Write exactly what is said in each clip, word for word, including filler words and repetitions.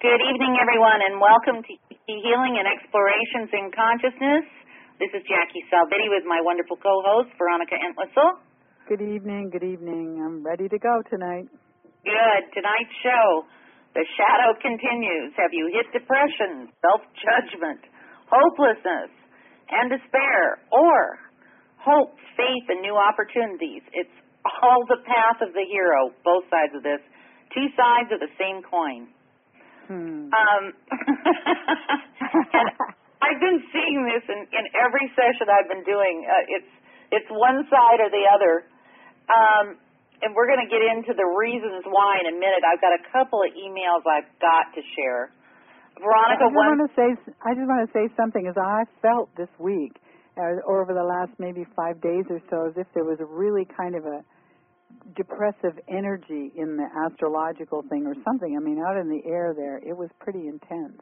Good evening, everyone, and welcome to Healing and Explorations in Consciousness. This is Jackie Salvetti with my wonderful co-host, Veronica Entwistle. Good evening, good evening. I'm ready to go tonight. Good. Tonight's show, the shadow continues. Have you hit depression, self-judgment, hopelessness, and despair, or hope, faith, and new opportunities? It's all the path of the hero, both sides of this, two sides of the same coin. Hmm. Um, and I've been seeing this in, in every session I've been doing. Uh, it's it's one side or the other. Um, and we're going to get into the reasons why in a minute. I've got a couple of emails I've got to share. Veronica, I just one. want to say I just want to say something. As I felt this week, uh, or over the last maybe five days or so, as if there was a really kind of a depressive energy in the astrological thing or something. I mean, out in the air there, it was pretty intense.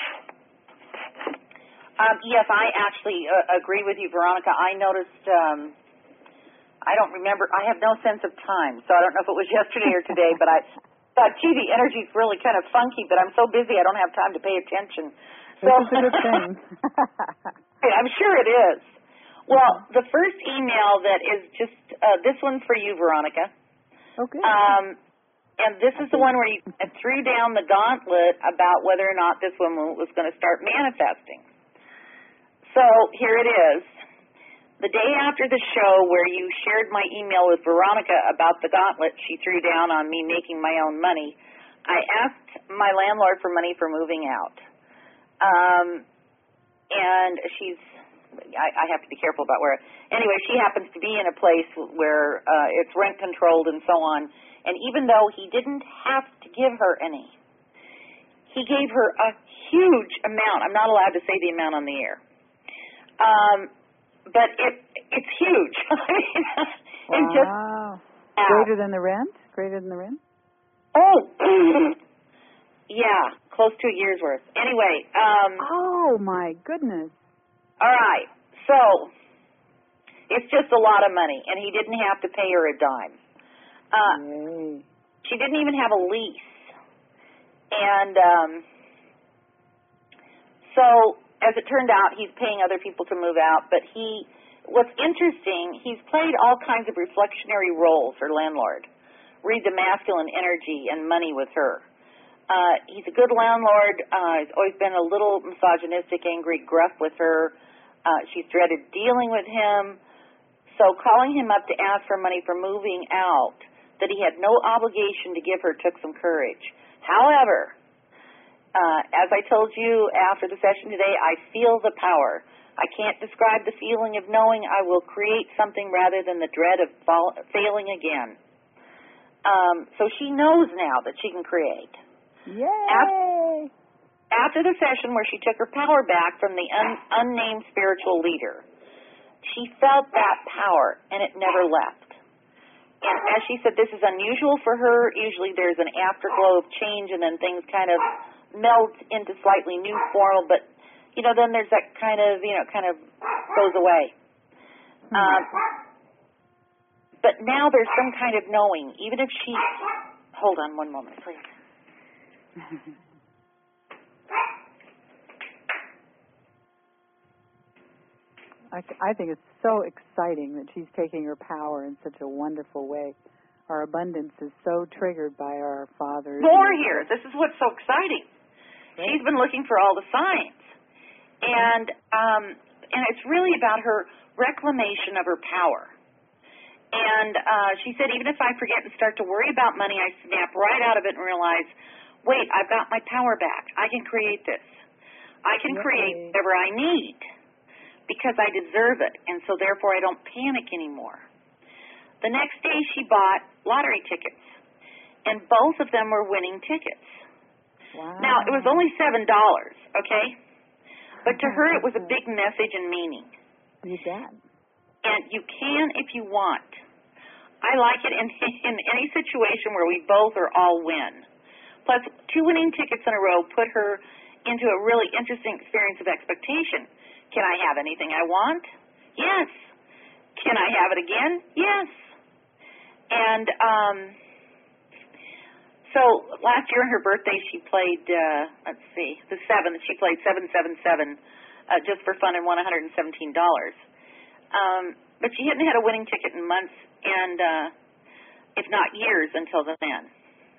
Um, yes, I actually uh, agree with you, Veronica. I noticed, um, I don't remember, I have no sense of time, so I don't know if it was yesterday or today, but I thought, gee, the energy's really kind of funky, but I'm so busy I don't have time to pay attention. So, Which is a good thing. I'm sure it is. Well, the first email that is just, uh, this one's for you, Veronica. Okay. Um, and this is the one where you threw down the gauntlet about whether or not this woman was going to start manifesting. So here it is. The day after the show where you shared my email with Veronica about the gauntlet she threw down on me making my own money, I asked my landlord for money for moving out. Um, and she's... I, I have to be careful about where. Anyway, she happens to be in a place where uh, it's rent controlled and so on. And even though he didn't have to give her any, he gave her a huge amount. I'm not allowed to say the amount on the air, um, but it it's huge. I mean, wow. and just greater than the rent. Greater than the rent. Oh, yeah, close to a year's worth. Anyway. Um, oh my goodness. All right, so it's just a lot of money, and he didn't have to pay her a dime. Uh, she didn't even have a lease. And um, so, as it turned out, he's paying other people to move out, but he, what's interesting, he's played all kinds of reflectionary roles, her landlord. Read the masculine energy and money with her. Uh, he's a good landlord. Uh, he's always been a little misogynistic, angry, gruff with her. Uh, she's dreaded dealing with him. So calling him up to ask for money for moving out that he had no obligation to give her took some courage. However, uh, as I told you after the session today, I feel the power. I can't describe the feeling of knowing I will create something rather than the dread of fall, failing again. Um, so she knows now that she can create. Yay! After, after the session where she took her power back from the un, unnamed spiritual leader, she felt that power, and it never left. And as she said, this is unusual for her. Usually there's an afterglow of change, and then things kind of melt into slightly new form, but, you know, then there's that kind of, you know, kind of goes away. Um, but now there's some kind of knowing, even if she... Hold on one moment, please. I, I think it's so exciting that she's taking her power in such a wonderful way. Our abundance is so triggered by our fathers. More here. This is what's so exciting. Right. She's been looking for all the signs. And um, and it's really about her reclamation of her power. And uh, she said, even if I forget and start to worry about money, I snap right out of it and realize, wait, I've got my power back. I can create this. I can Yay. create whatever I need because I deserve it, and so therefore I don't panic anymore. The next day she bought lottery tickets, and both of them were winning tickets. Wow. Now, it was only seven dollars, okay? But to her it was a big message and meaning. You bet. And you can if you want. I like it in, in any situation where we both or all win. Plus, two winning tickets in a row put her into a really interesting experience of expectation. Can I have anything I want? Yes. Can I have it again? Yes. And um, So last year on her birthday, she played, uh, let's see, the seventh. She played seven seven seven uh, just for fun and won one hundred seventeen dollars. Um, but she hadn't had a winning ticket in months and, uh, if not years, until then.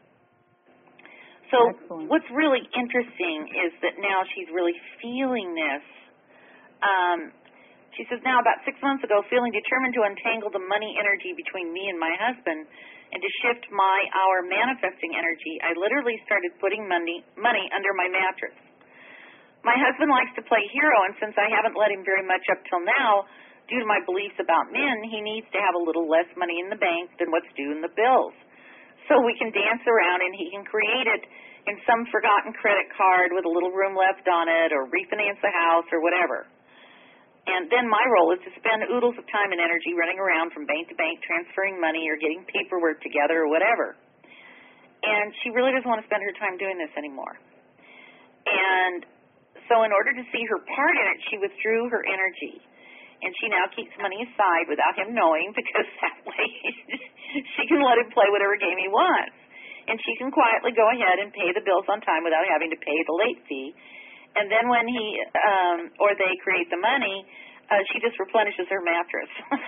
So Excellent. what's really interesting is that now she's really feeling this. Um, she says, now about six months ago, feeling determined to untangle the money energy between me and my husband and to shift my, our manifesting energy, I literally started putting money, money under my mattress. My husband likes to play hero, and since I haven't let him very much up till now, due to my beliefs about men, he needs to have a little less money in the bank than what's due in the bills. So we can dance around and he can create it in some forgotten credit card with a little room left on it or refinance the house or whatever. And then my role is to spend oodles of time and energy running around from bank to bank transferring money or getting paperwork together or whatever. And she really doesn't want to spend her time doing this anymore. And so in order to see her part in it, she withdrew her energy. And she now keeps money aside without him knowing because that way she can let him play whatever game he wants. And she can quietly go ahead and pay the bills on time without having to pay the late fee. And then when he um, or they create the money, uh, she just replenishes her mattress.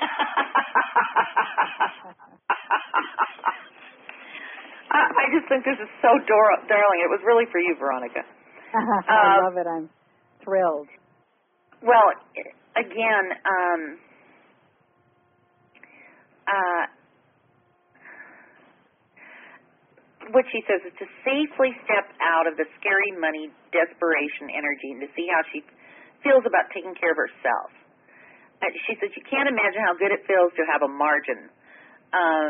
I, I just think this is so dor- darling. It was really for you, Veronica. I Um, love it. I'm thrilled. Well, again, um, uh, what she says is to safely step out of the scary money desperation energy and to see how she feels about taking care of herself. Uh, she says you can't imagine how good it feels to have a margin. Um,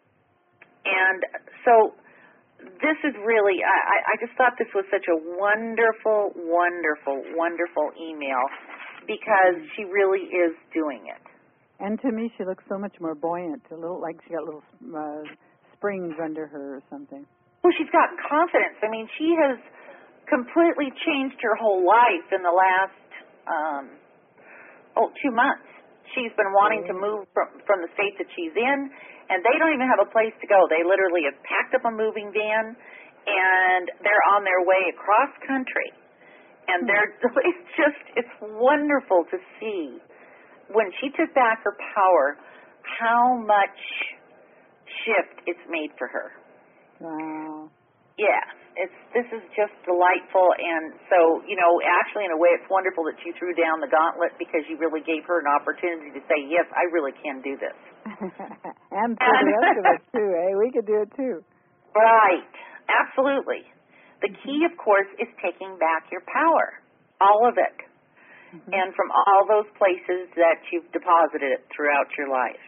and so this is really, I, I just thought this was such a wonderful, wonderful, wonderful email because she really is doing it. And to me, she looks so much more buoyant, a little like she got little uh, springs under her or something. Well, she's got confidence. I mean, she has completely changed her whole life in the last, um, oh, two months. She's been wanting to move from, from the state that she's in, and they don't even have a place to go. They literally have packed up a moving van, and they're on their way across country. And they're, it's just, it's wonderful to see when she took back her power, how much shift it's made for her. Wow. Yeah, it's this is just delightful, and so, you know, actually in a way it's wonderful that you threw down the gauntlet because you really gave her an opportunity to say, yes, I really can do this. And for the rest of us too, eh? We could do it too. Right, absolutely. The key, of course, is taking back your power, all of it, mm-hmm. and from all those places that you've deposited it throughout your life.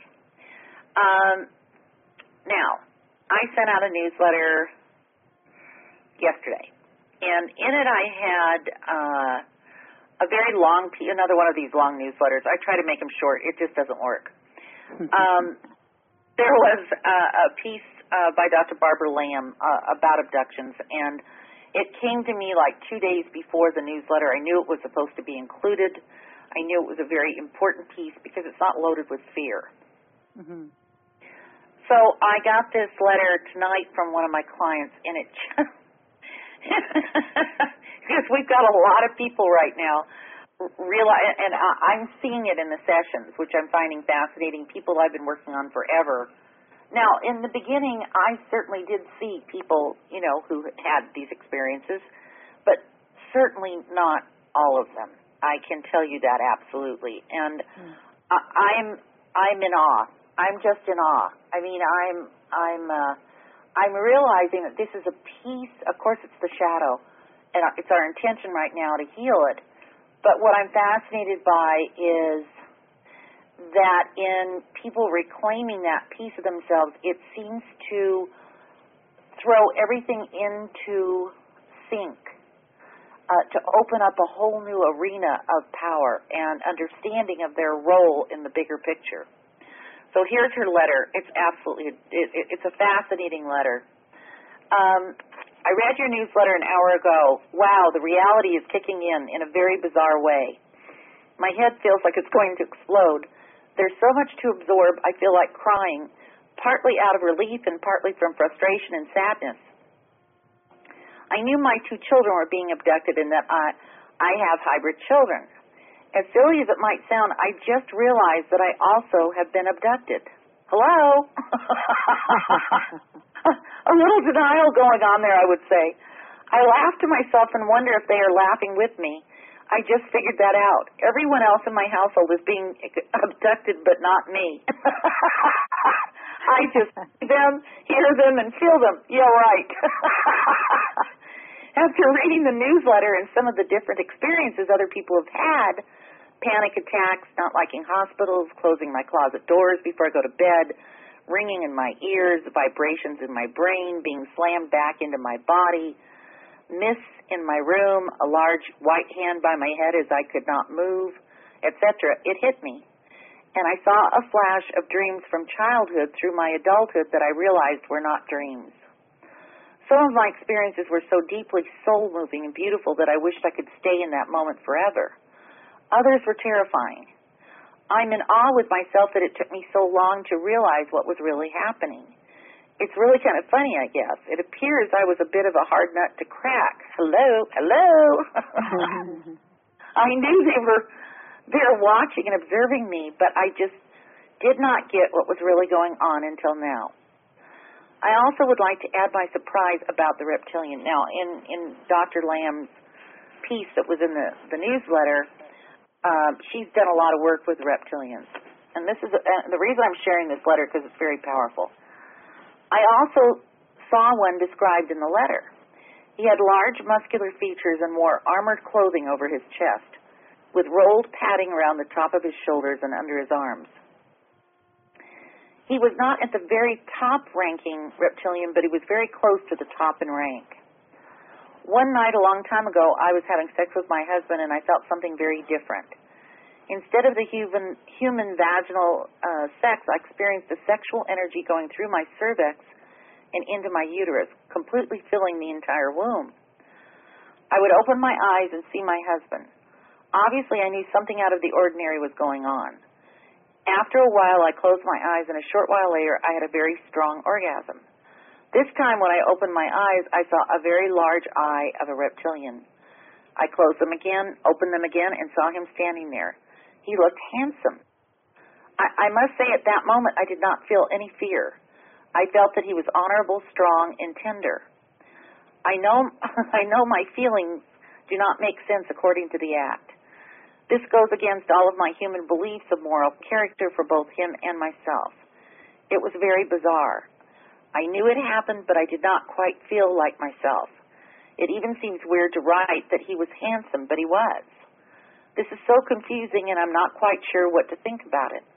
Um, now, I sent out a newsletter yesterday, and in it I had uh, a very long, another one of these long newsletters. I try to make them short. It just doesn't work. um, there was uh, a piece uh, by Doctor Barbara Lamb uh, about abductions, and it came to me like two days before the newsletter. I knew it was supposed to be included. I knew it was a very important piece because it's not loaded with fear. Mm-hmm. So I got this letter tonight from one of my clients, and it just, because we've got a lot of people right now, realize, and I'm seeing it in the sessions, which I'm finding fascinating, people I've been working on forever. Now, in the beginning, I certainly did see people, you know, who had these experiences, but certainly not all of them. I can tell you that absolutely. And mm. I, I'm I'm in awe. I'm just in awe. I mean, I'm I'm uh, I'm realizing that this is a piece. Of course, it's the shadow, and it's our intention right now to heal it. But what I'm fascinated by is that in people reclaiming that piece of themselves, it seems to throw everything into sync, uh, to open up a whole new arena of power and understanding of their role in the bigger picture. So here's her letter. It's absolutely, it, it, it's a fascinating letter. Um, I read your newsletter an hour ago. Wow, the reality is kicking in in a very bizarre way. My head feels like it's going to explode. There's so much to absorb, I feel like crying, partly out of relief and partly from frustration and sadness. I knew my two children were being abducted and that I, I have hybrid children. As silly as it might sound, I just realized that I also have been abducted. Hello? A little denial going on there, I would say. I laugh to myself and wonder if they are laughing with me. I just figured that out. Everyone else in my household is being abducted, but not me. I just see them, hear them, and feel them. Yeah, right. After reading the newsletter and some of the different experiences other people have had, panic attacks, not liking hospitals, closing my closet doors before I go to bed, ringing in my ears, vibrations in my brain, being slammed back into my body, mists in my room, a large white hand by my head as I could not move, et cetera, it hit me. And I saw a flash of dreams from childhood through my adulthood that I realized were not dreams. Some of my experiences were so deeply soul-moving and beautiful that I wished I could stay in that moment forever. Others were terrifying. I'm in awe with myself that it took me so long to realize what was really happening. It's really kind of funny, I guess. It appears I was a bit of a hard nut to crack. Hello, hello. I knew they were there watching and observing me, but I just did not get what was really going on until now. I also would like to add my surprise about the reptilian. Now, in, in Doctor Lamb's piece that was in the, the newsletter, uh, she's done a lot of work with reptilians. And this is uh, the reason I'm sharing this letter, because it's very powerful. I also saw one described in the letter. He had large muscular features and wore armored clothing over his chest, with rolled padding around the top of his shoulders and under his arms. He was not at the very top-ranking reptilian, but he was very close to the top in rank. One night a long time ago, I was having sex with my husband, and I felt something very different. Instead of the human, human vaginal uh, sex, I experienced a sexual energy going through my cervix and into my uterus, completely filling the entire womb. I would open my eyes and see my husband. Obviously, I knew something out of the ordinary was going on. After a while, I closed my eyes, and a short while later, I had a very strong orgasm. This time, when I opened my eyes, I saw a very large eye of a reptilian. I closed them again, opened them again, and saw him standing there. He looked handsome. I, I must say at that moment I did not feel any fear. I felt that he was honorable, strong, and tender. I know, I know my feelings do not make sense according to the act. This goes against all of my human beliefs of moral character for both him and myself. It was very bizarre. I knew it happened, but I did not quite feel like myself. It even seems weird to write that he was handsome, but he was. This is so confusing, and I'm not quite sure what to think about it.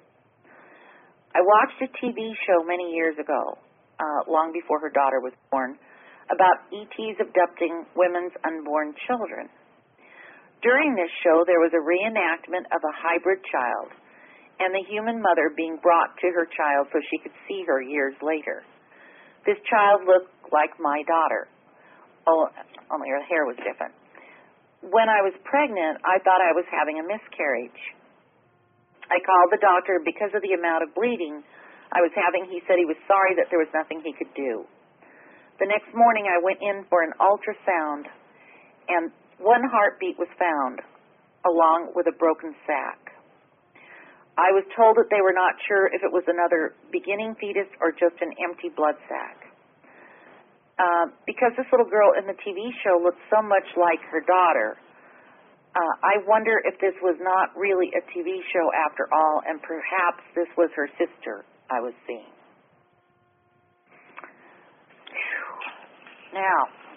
I watched a T V show many years ago, uh, long before her daughter was born, about E Ts abducting women's unborn children. During this show, there was a reenactment of a hybrid child and the human mother being brought to her child so she could see her years later. This child looked like my daughter, oh, only her hair was different. When I was pregnant, I thought I was having a miscarriage. I called the doctor because of the amount of bleeding I was having. He said he was sorry that there was nothing he could do. The next morning, I went in for an ultrasound, and one heartbeat was found, along with a broken sac. I was told that they were not sure if it was another beginning fetus or just an empty blood sac. Uh, because this little girl in the T V show looked so much like her daughter, uh, I wonder if this was not really a T V show after all, and perhaps this was her sister I was seeing. Now,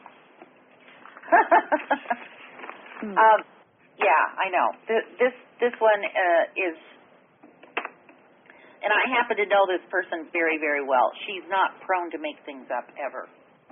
um, yeah, I know. Th- this this one uh, is, and I happen to know this person very, very well. She's not prone to make things up ever.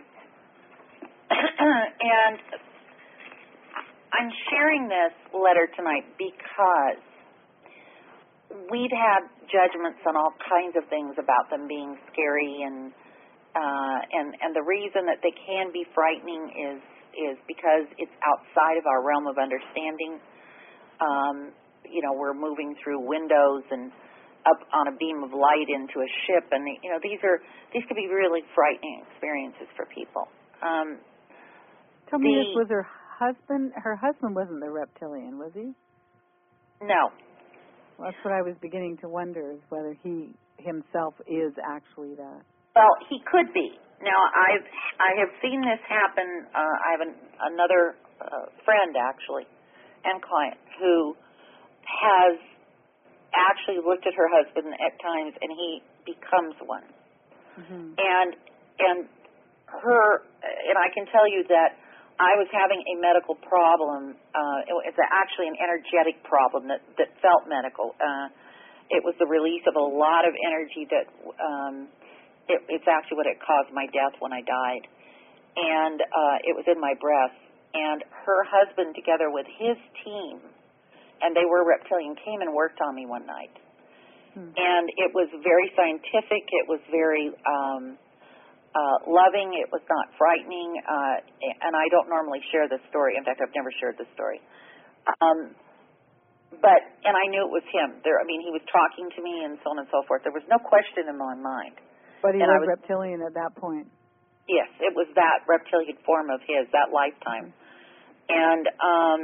And I'm sharing this letter tonight because we've had judgments on all kinds of things about them being scary, and uh, and and the reason that they can be frightening is is because it's outside of our realm of understanding. Um, you know, we're moving through windows and up on a beam of light into a ship, and you know these are these could be really frightening experiences for people. Um, Tell the, me this, was her husband, her husband wasn't the reptilian, was he? No. Well, that's what I was beginning to wonder, is whether he himself is actually that. Well, he could be. Now, I've I have seen this happen. Uh, I have an, another uh, friend, actually, and client, who has actually looked at her husband at times, and he becomes one. Mm-hmm. And and her, and I can tell you that I was having a medical problem. Uh, it, it's actually an energetic problem that, that felt medical. Uh, it was the release of a lot of energy that, um, it, it's actually what it caused my death when I died. And uh, it was in my breast. And her husband, together with his team, and they were reptilian, came and worked on me one night. Hmm. And it was very scientific. It was very... Um, Uh, loving, it was not frightening, uh, and I don't normally share this story. In fact, I've never shared this story. Um, but, and I knew it was him. There, I mean, he was talking to me and so on and so forth. There was no question in my mind. But he and was, was reptilian at that point. Yes, it was that reptilian form of his, that lifetime. Mm-hmm. And um,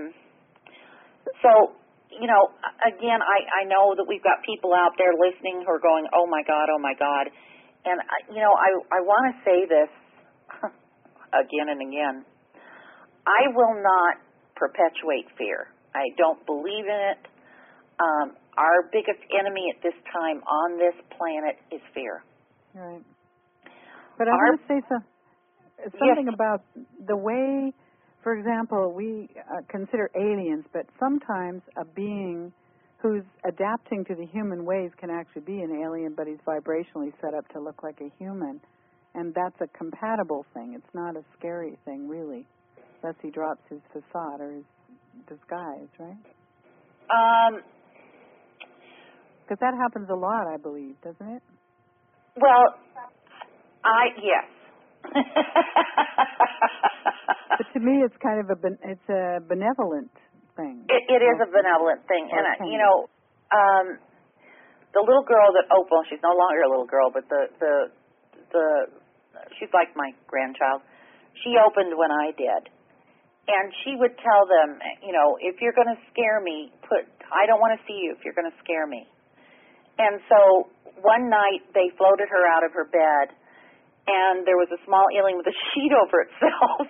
so, you know, again, I, I know that we've got people out there listening who are going, oh, my God, oh, my God. And, you know, I, I want to say this again and again. I will not perpetuate fear. I don't believe in it. Um, our biggest enemy at this time on this planet is fear. Right. But I our, want to say some, something yes. about the way, for example, we uh, consider aliens, but sometimes a being who's adapting to the human ways can actually be an alien, but he's vibrationally set up to look like a human. And that's a compatible thing. It's not a scary thing, really, unless he drops his facade or his disguise, right? Um, because that happens a lot, I believe, doesn't it? Well, I, yes. But to me, it's kind of a, it's a benevolent thing. It, it is a benevolent thing, and I, you know, um, the little girl that oh well, she's no longer a little girl, but the the the she's like my grandchild. She opened when I did, and she would tell them, you know, if you're going to scare me, put I don't want to see you if you're going to scare me. And so one night they floated her out of her bed, and there was a small alien with a sheet over itself.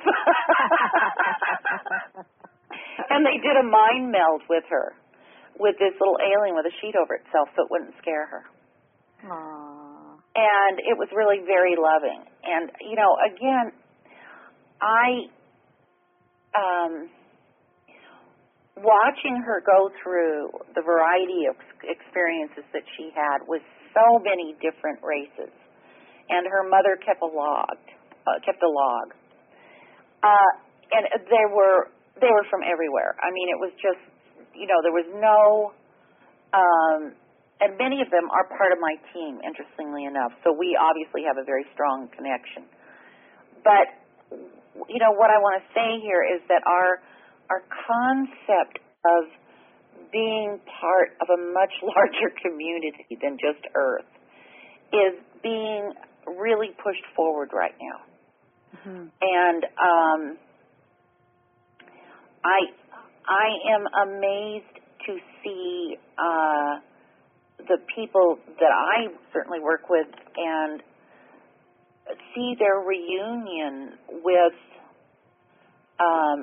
And they did a mind meld with her, with this little alien with a sheet over itself so it wouldn't scare her. Aww. And it was really very loving. And, you know, again, I, um, watching her go through the variety of experiences that she had with so many different races, and her mother kept a log, uh, kept a log. Uh, and there were... They were from everywhere. I mean, it was just, you know, there was no, um, and many of them are part of my team, interestingly enough. So we obviously have a very strong connection. But, you know, what I want to say here is that our our concept of being part of a much larger community than just Earth is being really pushed forward right now. Mm-hmm. And, um, I I am amazed to see uh, the people that I certainly work with and see their reunion with um,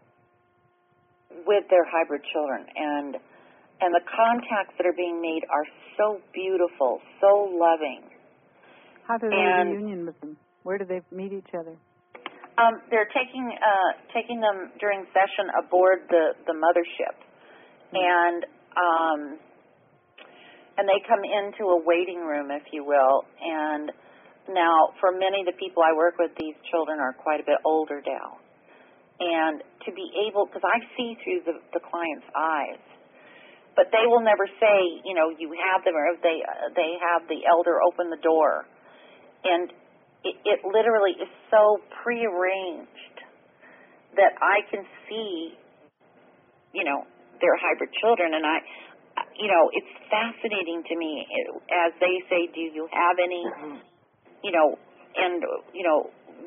with their hybrid children, and and the contacts that are being made are so beautiful, so loving. How do they and, reunion with them? Where do they meet each other? Um, they're taking uh, taking them during session aboard the, the mothership, mm-hmm. and um, and they come into a waiting room, if you will. And now, for many of the people I work with, these children are quite a bit older now, and to be able, because I see through the, the client's eyes, but they will never say, you know, you have them, or they uh, they have the elder open the door, and It, it literally is so prearranged that I can see, you know, their hybrid children. And I, you know, it's fascinating to me as they say, do you have any, you know, and, you know,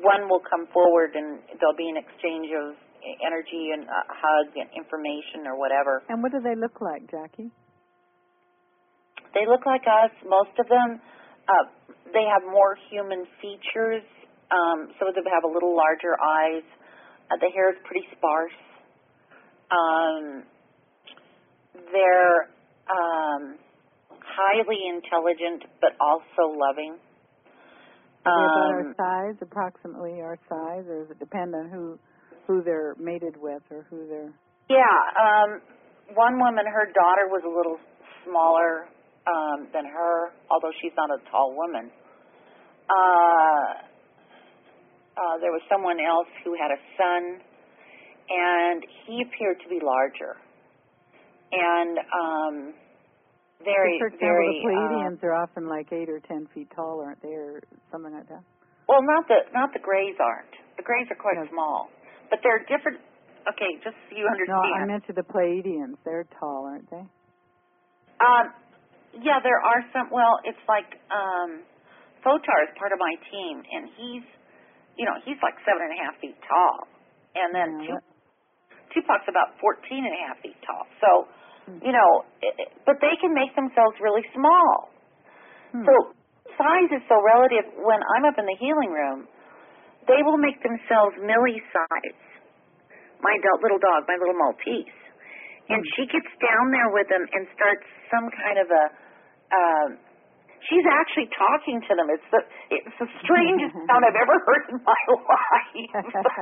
one will come forward and there'll be an exchange of energy and a hug and information or whatever. And what do they look like, Jackie? They look like us, most of them. Uh, they have more human features. Um, some of them have a little larger eyes. Uh, the hair is pretty sparse. Um, they're um, highly intelligent, but also loving. Are they about Um, our size, approximately our size, or does it depend on who who they're mated with or who they're... yeah, um, one woman, her daughter was a little smaller um, than her, although she's not a tall woman. Uh, uh, there was someone else who had a son, and he appeared to be larger. And um, very, For example, very... the Pleiadians uh, are often like eight or ten feet tall, aren't they, or something like that? Well, not the not the Greys aren't. The Greys are quite No. small. But they're different... Okay, just so you understand. No, I meant to the Pleiadians. They're tall, aren't they? Um, yeah, there are some... Well, it's like... Um, Fotar is part of my team, and he's, you know, he's like seven and a half feet tall. And then Yeah, Tup- Tupac's about fourteen and a half feet tall. So, hmm. you know, it, it- but they can make themselves really small. Hmm. So size is so relative. When I'm up in the healing room, they will make themselves Millie size. My do- little dog, my little Maltese. And Hmm. she gets down there with them and starts some kind of a... Um, She's actually talking to them. It's the it's the strangest sound I've ever heard in my life.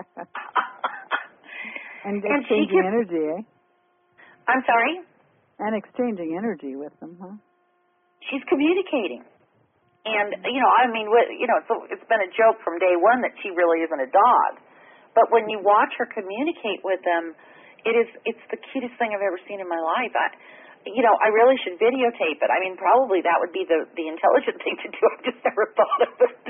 and and she exchanging gets, energy, eh? I'm sorry? And exchanging energy with them, huh? She's communicating. And, you know, I mean, what- you know, it's, it's been a joke from day one that she really isn't a dog. But when you watch her communicate with them, it is it's the cutest thing I've ever seen in my life. I, You know, I really should videotape it. I mean, probably that would be the, the intelligent thing to do. I've just never thought of it.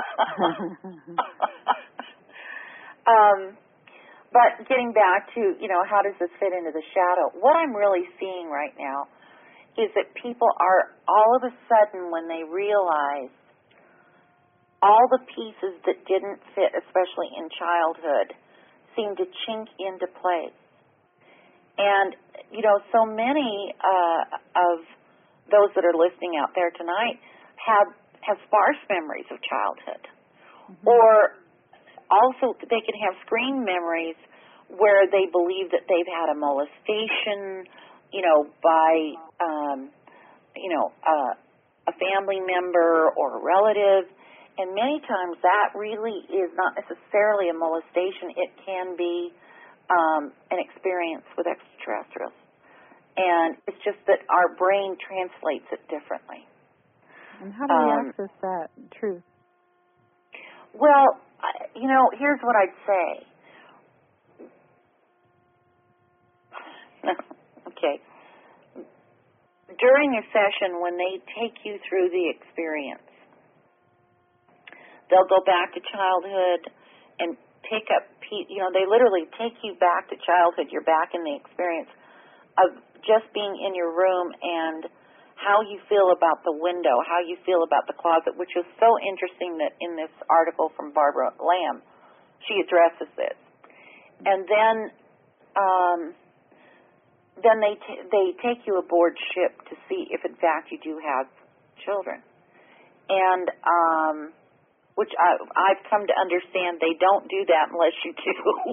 um, but getting back to, you know, how does this fit into the shadow? What I'm really seeing right now is that people are all of a sudden, when they realize all the pieces that didn't fit, especially in childhood, seem to chink into place. And, you know, so many uh, of those that are listening out there tonight have have sparse memories of childhood. Mm-hmm. Or also they can have screen memories where they believe that they've had a molestation, you know, by, um, you know, uh, a family member or a relative. And many times that really is not necessarily a molestation. It can be Um, an experience with extraterrestrials. And it's just that our brain translates it differently. And how do we um, access that truth? Well, I- you know, here's what I'd say. Okay. During a session, when they take you through the experience, they'll go back to childhood and pick up, you know, they literally take you back to childhood. You're back in the experience of just being in your room and how you feel about the window, how you feel about the closet, which is so interesting that in this article from Barbara Lamb, she addresses this. And then um, then they t- they take you aboard ship to see if, in fact, you do have children. And um which I, I've come to understand they don't do that unless you do.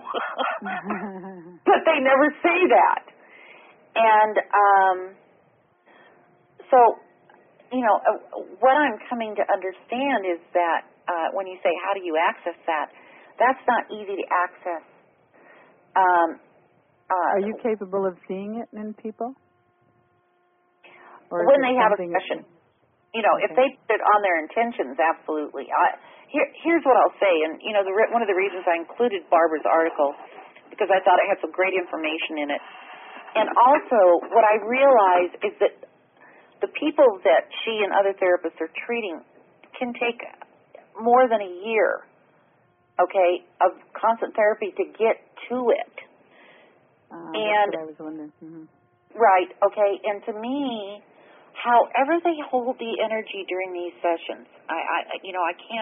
But they never say that. And um, so, you know, uh, what I'm coming to understand is that uh, when you say, how do you access that, that's not easy to access. Um, uh, Are you capable of seeing it in people? Or when they have a that- session. You know, okay. if they put it on their intentions, absolutely. I, here, here's what I'll say, and, you know, the, one of the reasons I included Barbara's article, because I thought it had some great information in it. And also, what I realize is that the people that she and other therapists are treating can take more than a year, okay, of constant therapy to get to it. Uh, and that's what I was wondering. Mm-hmm. Right, okay, and to me, however they hold the energy during these sessions, I, I, you know, I can't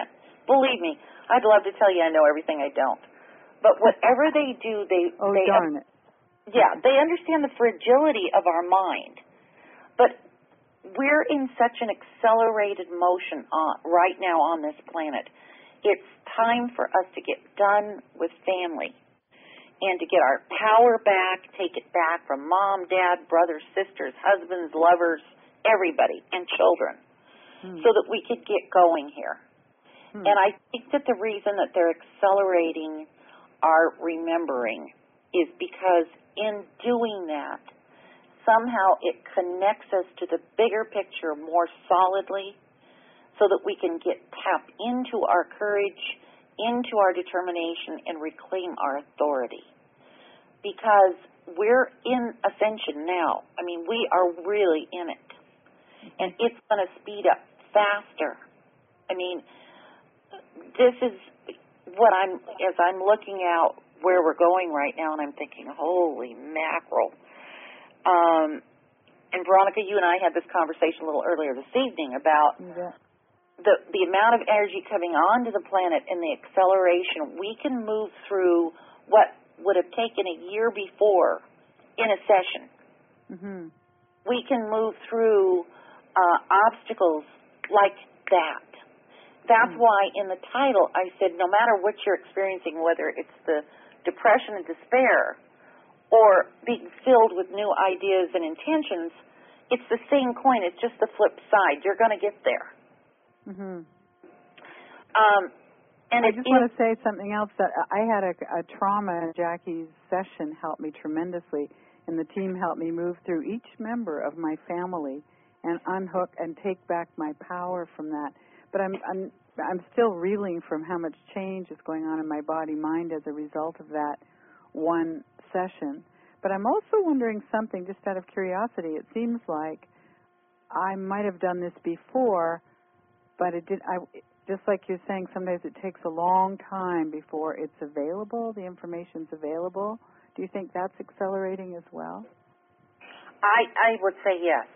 Believe me, I'd love to tell you I know everything I don't. But whatever they do, they oh they darn it. Yeah, they understand the fragility of our mind. But we're in such an accelerated motion on, right now on this planet. It's time for us to get done with family and to get our power back, take it back from mom, dad, brothers, sisters, husbands, lovers, everybody, and children, hmm. so that we could get going here. Hmm. And I think that the reason that they're accelerating our remembering is because in doing that, somehow it connects us to the bigger picture more solidly so that we can get tap into our courage, into our determination, and reclaim our authority. Because we're in ascension now. I mean, we are really in it. And it's going to speed up faster. I mean, this is what I'm, as I'm looking out where we're going right now, and I'm thinking, holy mackerel. Um, and Veronica, you and I had this conversation a little earlier this evening about yeah. the the amount of energy coming onto the planet and the acceleration. We can move through what would have taken a year before in a session. Mm-hmm. We can move through uh, obstacles like that. That's mm-hmm. why in the title I said no matter what you're experiencing, whether it's the depression and despair or being filled with new ideas and intentions, it's the same coin. It's just the flip side. You're going to get there. Mm-hmm. Um, and I it just is, want to say something else. That I had a, a trauma. Jackie's session helped me tremendously, and the team helped me move through each member of my family and unhook and take back my power from that. But I'm I'm I'm still reeling from how much change is going on in my body mind as a result of that one session. But I'm also wondering something, just out of curiosity. It seems like I might have done this before, but it did. I just like you're saying, sometimes it takes a long time before it's available. The information's available. Do you think that's accelerating as well? I I would say yes.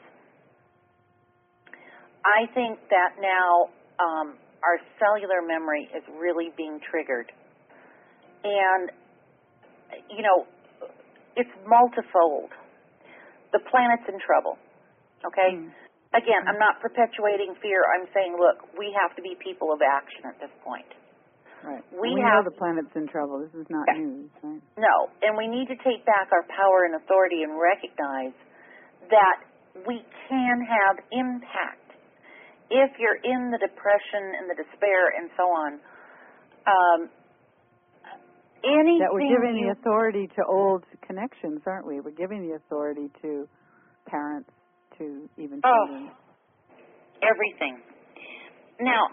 I think that now um, our cellular memory is really being triggered, and you know, it's multifold. The planet's in trouble, okay? Mm. Again, I'm not perpetuating fear. I'm saying, look, we have to be people of action at this point. Right. We, we have, know the planet's in trouble. This is not yeah. news, right? No, and we need to take back our power and authority and recognize that we can have impact. If you're in the depression and the despair and so on, um, anything that we're giving you, the authority to old connections, aren't we? We're giving the authority to parents, to even children. Oh, everything. Now,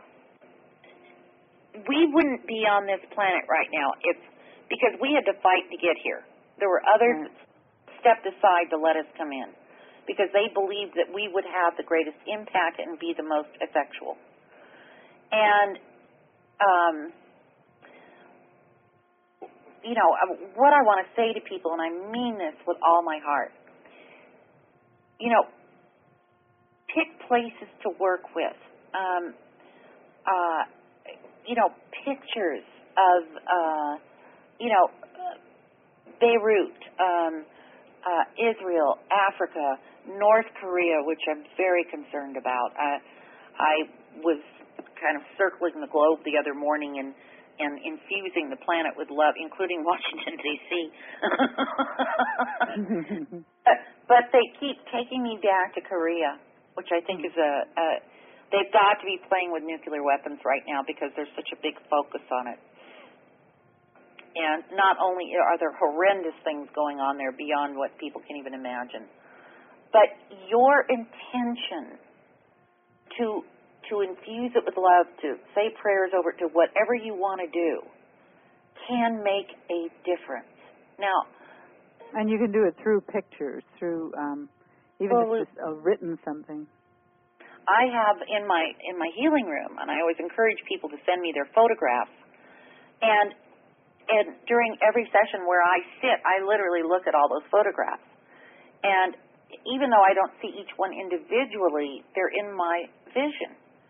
we wouldn't be on this planet right now if, because we had to fight to get here. There were others right. that stepped aside to let us come in because they believed that we would have the greatest impact and be the most effectual. And, um, you know, what I want to say to people, and I mean this with all my heart, you know, pick places to work with. Um, uh, you know, pictures of, uh, you know, Beirut, um, uh, Israel, Africa, North Korea, which I'm very concerned about. I, I was kind of circling the globe the other morning and and infusing the planet with love, including Washington, D C but, but they keep taking me back to Korea, which I think is a, a, they've got to be playing with nuclear weapons right now because there's such a big focus on it. And not only are there horrendous things going on there beyond what people can even imagine, but your intention to to infuse it with love, to say prayers over it, to whatever you want to do, can make a difference. Now, and you can do it through pictures, through um, even well, just a written something. I have in my in my healing room, and I always encourage people to send me their photographs. And and during every session where I sit, I literally look at all those photographs. And even though I don't see each one individually, they're in my vision.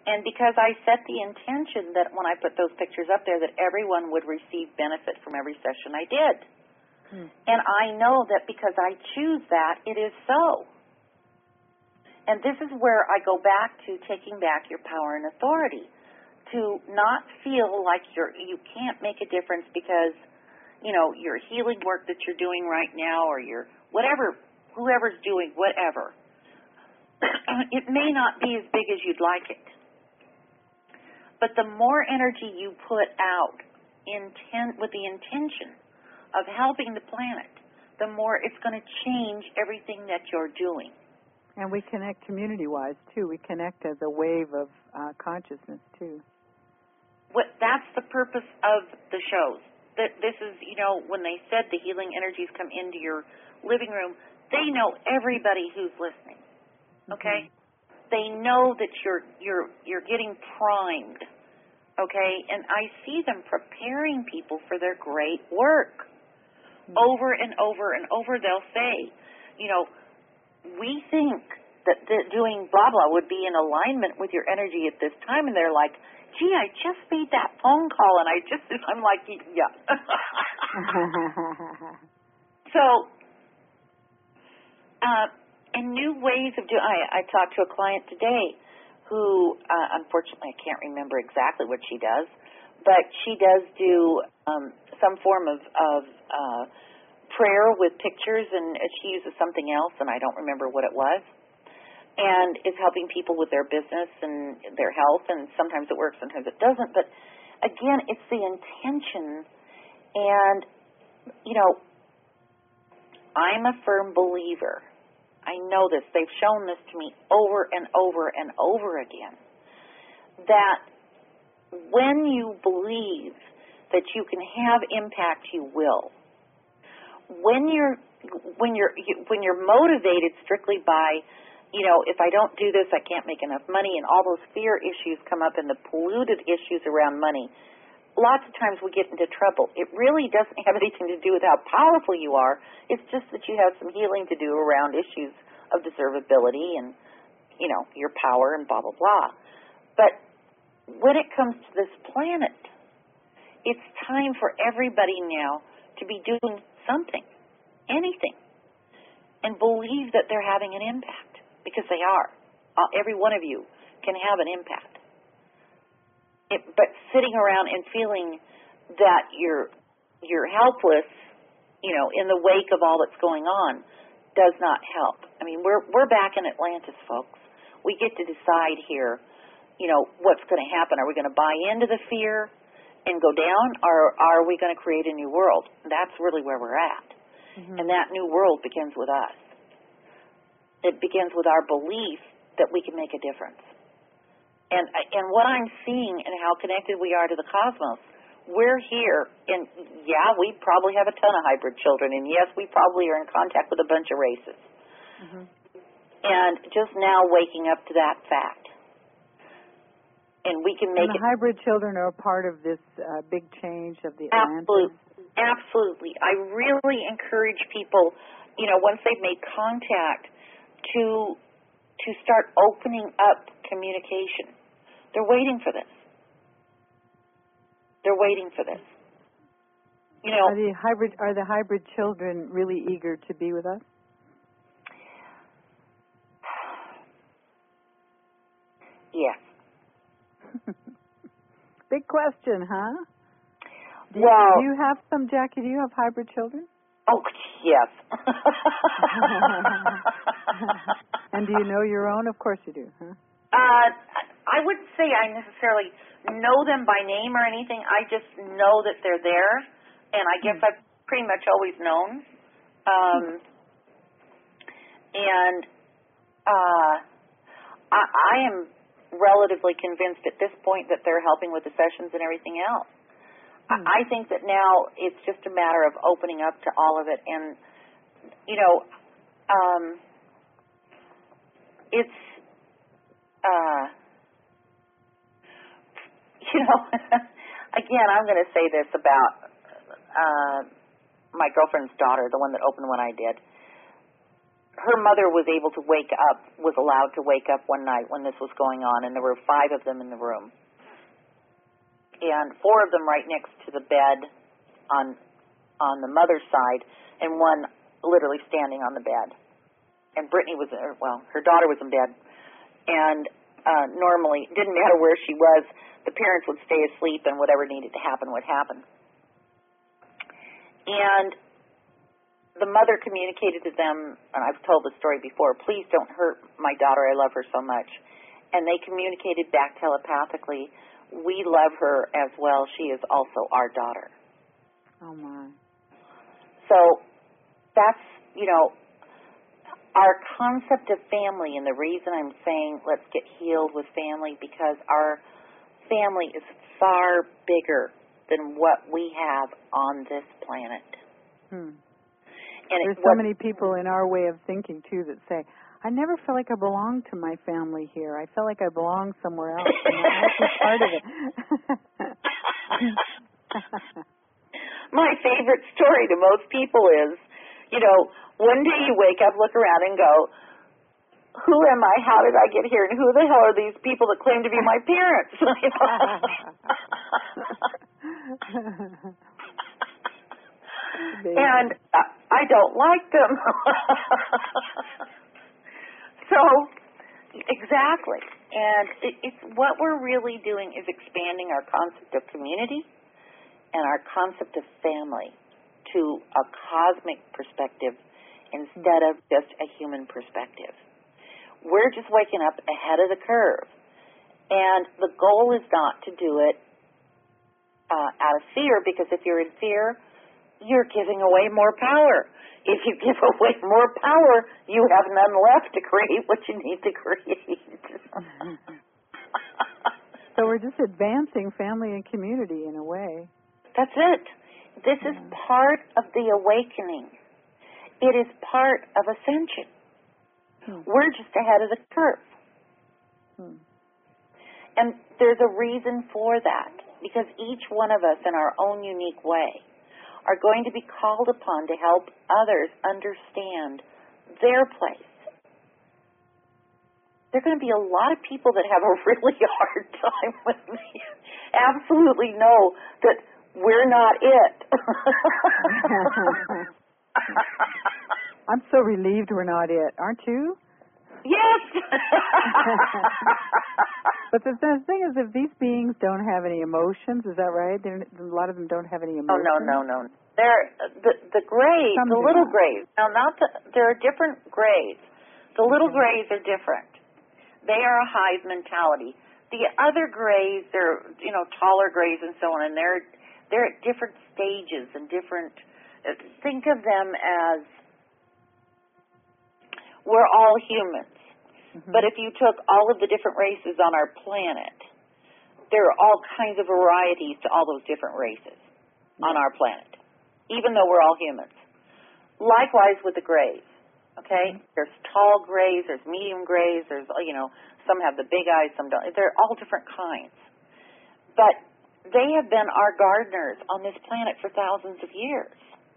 And because I set the intention that when I put those pictures up there that everyone would receive benefit from every session I did. Hmm. And I know that because I choose that, it is so. And this is where I go back to taking back your power and authority, to not feel like you're, you can't make a difference because, you know, your healing work that you're doing right now or your whatever, whoever's doing whatever, it may not be as big as you'd like it. But the more energy you put out intent, with the intention of helping the planet, the more it's going to change everything that you're doing. And we connect community-wise, too. We connect as a wave of uh, consciousness, too. What, that's the purpose of the shows. That this is, you know, when they said the healing energies come into your living room, they know everybody who's listening, okay? Mm-hmm. They know that you're you're you're getting primed, okay? And I see them preparing people for their great work. Mm-hmm. Over and over and over they'll say, you know, we think that the, doing blah blah would be in alignment with your energy at this time, and they're like, gee, I just made that phone call, and I just, I'm like, yeah. So, uh, and new ways of doing, I, I talked to a client today who, uh, unfortunately, I can't remember exactly what she does, but she does do um, some form of, of uh, prayer with pictures, and she uses something else, and I don't remember what it was, and is helping people with their business and their health, and sometimes it works, sometimes it doesn't, but again, it's the intention, and, you know, I'm a firm believer. I know this. They've shown this to me over and over and over again, that when you believe that you can have impact, you will. When you're when you're when you're motivated strictly by, you know, if I don't do this, I can't make enough money, and all those fear issues come up and the polluted issues around money, lots of times we get into trouble. It really doesn't have anything to do with how powerful you are. It's just that you have some healing to do around issues of deservability and, you know, your power and blah, blah, blah. But when it comes to this planet, it's time for everybody now to be doing something, anything, and believe that they're having an impact, because they are. Uh, every one of you can have an impact. It, but sitting around and feeling that you're you're helpless, you know, in the wake of all that's going on, does not help. I mean, we're we're back in Atlantis, folks. We get to decide here, you know, what's going to happen. Are we going to buy into the fear and go down, or are we going to create a new world? That's really where we're at. Mm-hmm. And that new world begins with us. It begins with our belief that we can make a difference. And and what I'm seeing and how connected we are to the cosmos, we're here, and yeah, we probably have a ton of hybrid children, and yes, we probably are in contact with a bunch of races. Mm-hmm. And just now waking up to that fact. And we can make and the it... hybrid children are a part of this uh, big change of the Absolutely. Atlantis. Absolutely. I really encourage people, you know, once they've made contact, to to start opening up communication. They're waiting for this. They're waiting for this. You know, are the hybrid are the hybrid children really eager to be with us? Yes. Big question, huh? Do well, you, do you have some, Jackie? Do you have hybrid children? Oh, yes. And do you know your own? Of course you do, huh? Uh, I wouldn't say I necessarily know them by name or anything. I just know that they're there, and I guess mm. I've pretty much always known. Um, mm. And uh, I, I am relatively convinced at this point that they're helping with the sessions and everything else. Mm. I think that now it's just a matter of opening up to all of it. And, you know, um, it's, uh, you know, again, I'm going to say this about uh, my girlfriend's daughter, the one that opened when I did. her mother was able to wake up, was allowed to wake up one night when this was going on, and there were five of them in the room. And four of them right next to the bed on on the mother's side, and one literally standing on the bed. And Brittany was, or, well, her daughter was in bed. And uh, normally, it didn't matter where she was, the parents would stay asleep, and whatever needed to happen would happen. And the mother communicated to them, and I've told the story before, please don't hurt my daughter, I love her so much. And they communicated back telepathically, we love her as well, she is also our daughter. Oh, my. So that's, you know, our concept of family, and the reason I'm saying let's get healed with family, because our family is far bigger than what we have on this planet. Hmm. And There's it, so what, many people in our way of thinking, too, that say, I never felt like I belonged to my family here. I felt like I belonged somewhere else, and that might be part of it. My favorite story to most people is, you know, one day you wake up, look around, and go, who am I? How did I get here? And who the hell are these people that claim to be my parents? And I don't like them. So, exactly. And it, it's what we're really doing is expanding our concept of community and our concept of family to a cosmic perspective instead of just a human perspective. We're just waking up ahead of the curve. And the goal is not to do it uh, out of fear, because if you're in fear, you're giving away more power. If you give away more power, you have none left to create what you need to create. So we're just advancing family and community in a way. That's it. This yeah. is part of the awakening. It is part of ascension. Hmm. We're just ahead of the curve. Hmm. And there's a reason for that, because each one of us in our own unique way are going to be called upon to help others understand their place. There are going to be a lot of people that have a really hard time with me. Absolutely know that we're not it. I'm so relieved we're not it. Aren't you? Yes. But the, the thing is, if these beings don't have any emotions, is that right? They're, a lot of them don't have any emotions. Oh, no, no, no. They're, the the grays, Some the do little not. grays. Now, not the, there are different grays. The little Okay. grays are different. They are a hive mentality. The other grays, they're, you know, taller grays and so on, and they're they're at different stages and different. Uh, think of them as we're all humans. Mm-hmm. But if you took all of the different races on our planet, there are all kinds of varieties to all those different races mm-hmm. on our planet, even though we're all humans. Likewise with the grays, okay? Mm-hmm. There's tall grays, there's medium grays, there's, you know, some have the big eyes, some don't. They're all different kinds. But they have been our gardeners on this planet for thousands of years.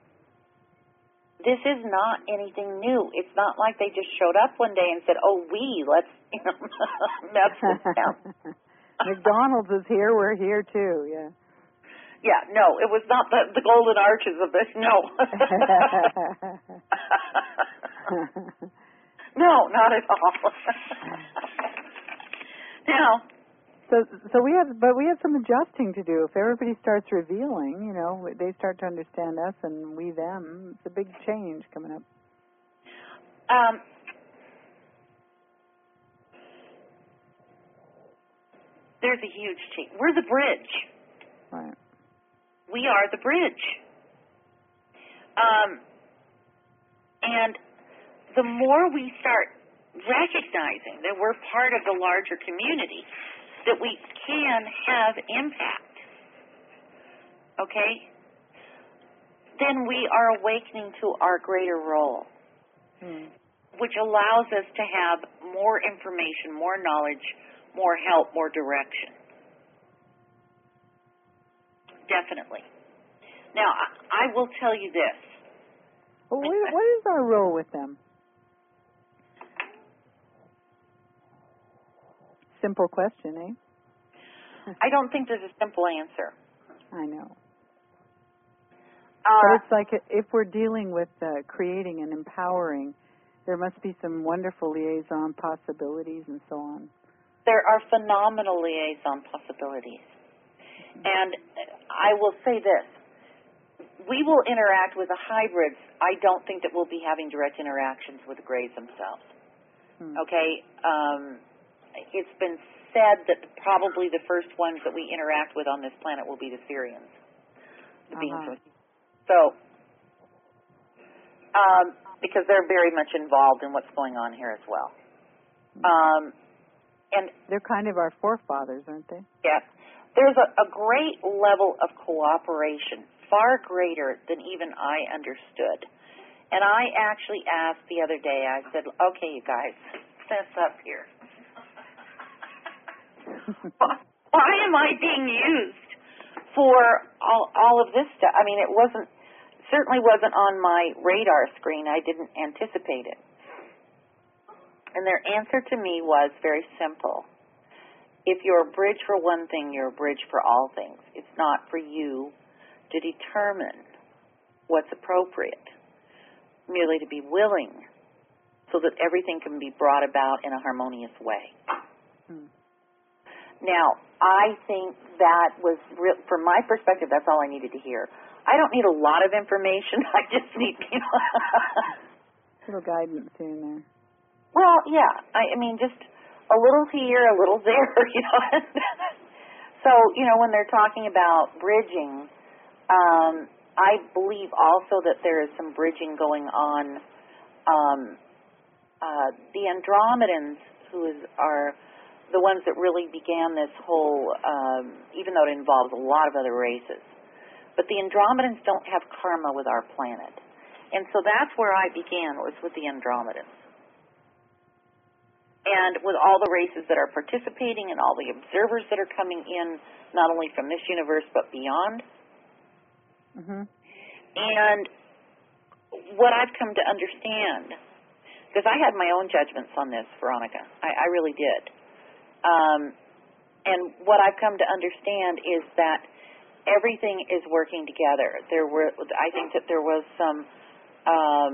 This is not anything new. It's not like they just showed up one day and said, oh, we, let's, you know, mess with them. McDonald's is here, we're here too, yeah. Yeah, no, it was not the, the golden arches of this, no. No, not at all. Now, So, so we have, but we have some adjusting to do. If everybody starts revealing, you know, they start to understand us and we them. It's a big change coming up. Um, there's a huge change. We're the bridge. Right. We are the bridge. Um, and the more we start recognizing that we're part of the larger community, that we can have impact, okay, then we are awakening to our greater role, hmm. which allows us to have more information, more knowledge, more help, more direction. Definitely. Now, I, I will tell you this. Well, what, what is our role with them? simple question, eh? I don't think there's a simple answer. I know. Uh, but it's like if we're dealing with uh, creating and empowering, there must be some wonderful liaison possibilities and so on. There are phenomenal liaison possibilities. And I will say this. We will interact with the hybrids. I don't think that we'll be having direct interactions with the Greys themselves. Hmm. Okay? Um, it's been said that probably the first ones that we interact with on this planet will be the Syrians. The uh-huh. beings from So, um, because they're very much involved in what's going on here as well. Um, and they're kind of our forefathers, aren't they? Yeah. There's a, a great level of cooperation, far greater than even I understood. And I actually asked the other day, I said, okay, you guys, fess up here. Why am I being used for all, all of this stuff? I mean, it wasn't, certainly wasn't on my radar screen. I didn't anticipate it. And their answer to me was very simple. If you're a bridge for one thing, you're a bridge for all things. It's not for you to determine what's appropriate, merely to be willing so that everything can be brought about in a harmonious way. Hmm. Now, I think that was, re- from my perspective, that's all I needed to hear. I don't need a lot of information. I just need, you know. A little guidance here and there. Well, yeah. I, I mean, just a little here, a little there, you know. So, you know, when they're talking about bridging, um, I believe also that there is some bridging going on. Um, uh, the Andromedans, who is, are the ones that really began this whole, um, even though it involves a lot of other races. But the Andromedans don't have karma with our planet. And so that's where I began, was with the Andromedans. And with all the races that are participating and all the observers that are coming in, not only from this universe but beyond. Mm-hmm. And what I've come to understand, because I had my own judgments on this, Veronica. I, I really did. Um, and what I've come to understand is that everything is working together. There were, I think that there was some, um,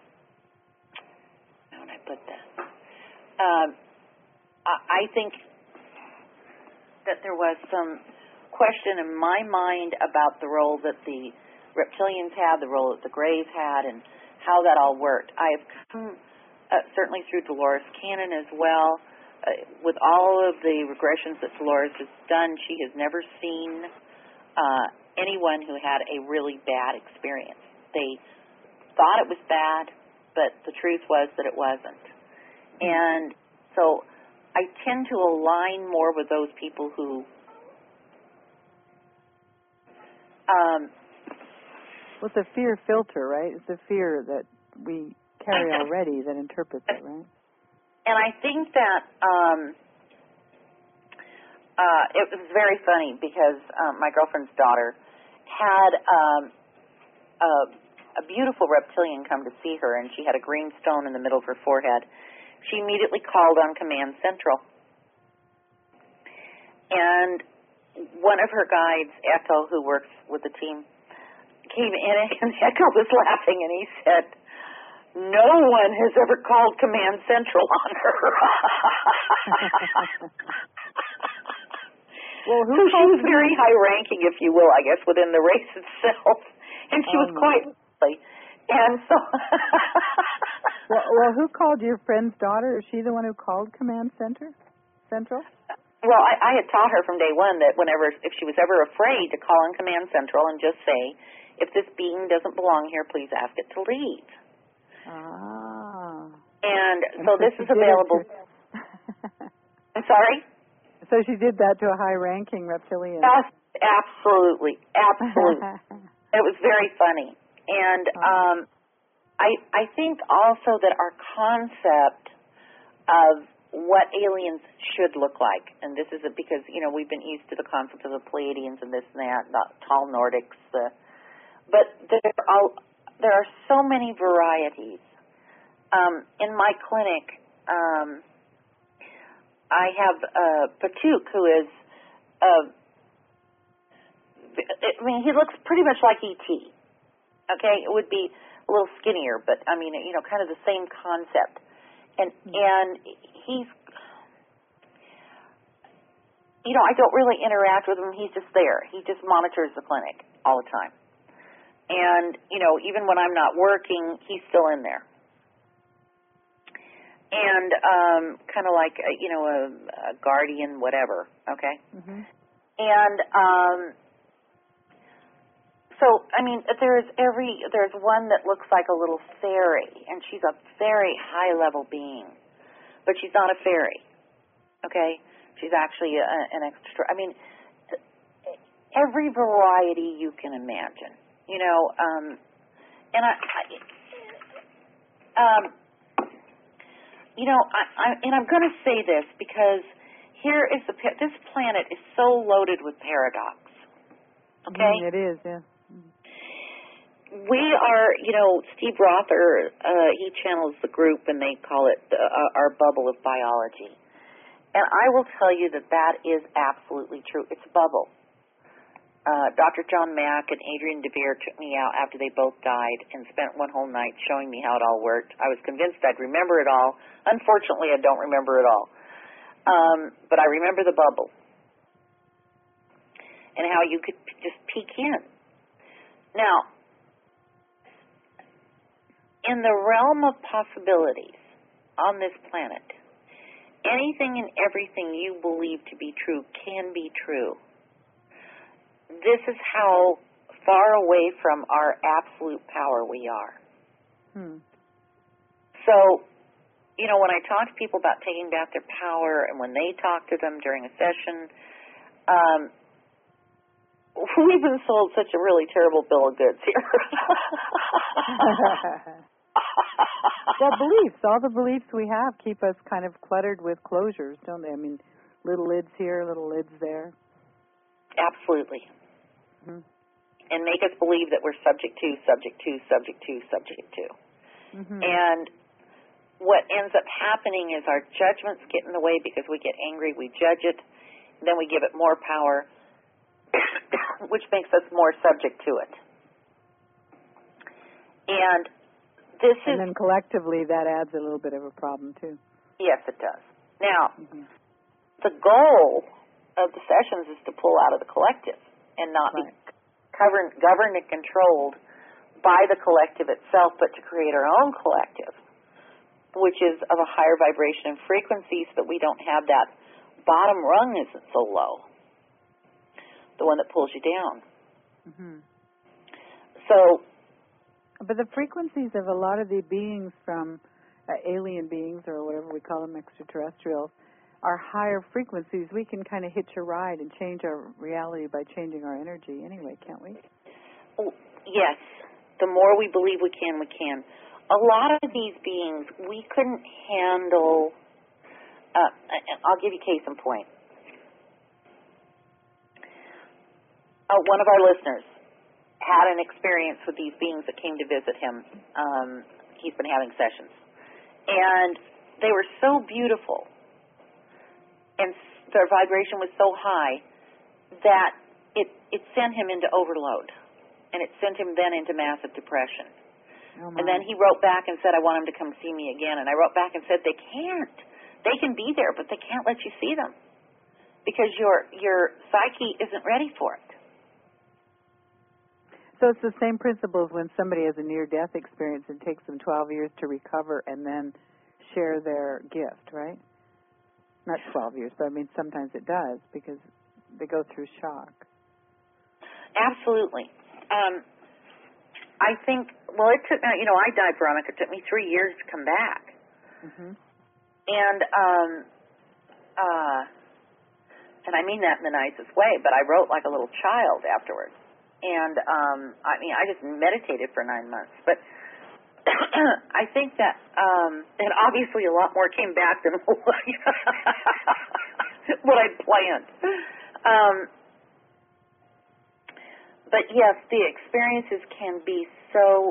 how would I put that? Um, I, I think that there was some question in my mind about the role that the reptilians had, the role that the Greys had, and how that all worked. I have come, uh, certainly through Dolores Cannon as well, uh, with all of the regressions that Dolores has done, she has never seen uh, anyone who had a really bad experience. They thought it was bad, but the truth was that it wasn't. And so I tend to align more with those people who um, well, it's a fear filter, right? It's a fear that we carry already that interprets it, right? And I think that um, uh, it was very funny because um, my girlfriend's daughter had um, a, a beautiful reptilian come to see her, and she had a green stone in the middle of her forehead. She immediately called on Command Central. And one of her guides, Echo, who works with the team, came in and Echo was laughing, and he said, no one has ever called Command Central on her. Well, who so she was Command? very high-ranking, if you will, I guess, within the race itself. And she oh, was quite lovely. And so... well, well, who called your friend's daughter? Is she the one who called Command Center? Central? Well, I, I had taught her from day one that whenever, if she was ever afraid, to call on Command Central and just say, if this being doesn't belong here, please ask it to leave. Ah. And, and so, so this is available. To... I'm sorry? So she did that to a high-ranking reptilian. Yes, absolutely, absolutely. It was very funny. And um, I, I think also that our concept of what aliens should look like, and this is a, because, you know, we've been used to the concept of the Pleiadians and this and that, the tall Nordics, the, but there are, there are so many varieties. Um, in my clinic, um, I have uh, Patuk, who is, uh, I mean, he looks pretty much like E T. Okay, it would be a little skinnier, but I mean, you know, kind of the same concept. And and he's, you know, I don't really interact with him. He's just there. He just monitors the clinic all the time. And, you know, even when I'm not working, he's still in there. And um, kind of like, a, you know, a, a guardian, whatever, okay? Mm-hmm. And um, so, I mean, there's every, there's one that looks like a little fairy, and she's a very high-level being. But she's not a fairy, okay? She's actually a, an extra, I mean, every variety you can imagine, you know, um, and I, I um, you know, I, I, and I'm going to say this because here is the, this planet is so loaded with paradox, okay? Mm, it is, yeah. We are, you know, Steve Rother, uh, he channels the group and they call it uh, our bubble of biology. And I will tell you that that is absolutely true. It's a bubble. Uh, Doctor John Mack and Adrian DeVere took me out after they both died and spent one whole night showing me how it all worked. I was convinced I'd remember it all. Unfortunately, I don't remember it all. Um, but I remember the bubble and how you could just peek in. Now, in the realm of possibilities on this planet, anything and everything you believe to be true can be true. This is how far away from our absolute power we are. Hmm. So, you know, when I talk to people about taking back their power and when they talk to them during a session, um, we've been sold such a really terrible bill of goods here. The beliefs, all the beliefs we have keep us kind of cluttered with closures, don't they? I mean, little lids here, little lids there. Absolutely. Mm-hmm. And make us believe that we're subject to, subject to, subject to, subject to. Mm-hmm. And what ends up happening is our judgments get in the way because we get angry, we judge it, then we give it more power, which makes us more subject to it. And this and is... then collectively that adds a little bit of a problem too. Yes, it does. Now, mm-hmm. the goal of the sessions is to pull out of the collective and not right. be governed, governed and controlled by the collective itself, but to create our own collective, which is of a higher vibration and frequency so that we don't have that bottom rung isn't so low, the one that pulls you down. Mm-hmm. So, but the frequencies of a lot of the beings from uh, alien beings or whatever we call them, extraterrestrials, are higher frequencies. We can kind of hitch a ride and change our reality by changing our energy anyway, can't we? oh, yes. The more we believe we can, we can. A lot of these beings, we couldn't handle... Uh, I'll give you case in point. Uh, one of our listeners had an experience with these beings that came to visit him. Um, he's been having sessions. And they were so beautiful, and their vibration was so high that it, it sent him into overload. And it sent him then into massive depression. Oh, and then he wrote back and said, I want him to come see me again. And I wrote back and said, they can't. They can be there, but they can't let you see them because your your psyche isn't ready for it. So it's the same principle as when somebody has a near-death experience and takes them twelve years to recover and then share their gift, right? Not twelve years, but I mean sometimes it does because they go through shock. Absolutely. Um, I think, well, it took, you know, I died, Veronica. It took me three years to come back. Mm-hmm. And, um, uh, and I mean that in the nicest way, but I wrote like a little child afterwards. And, um, I mean, I just meditated for nine months. But I think that, um, and obviously a lot more came back than what I'd planned. Um, but yes, the experiences can be so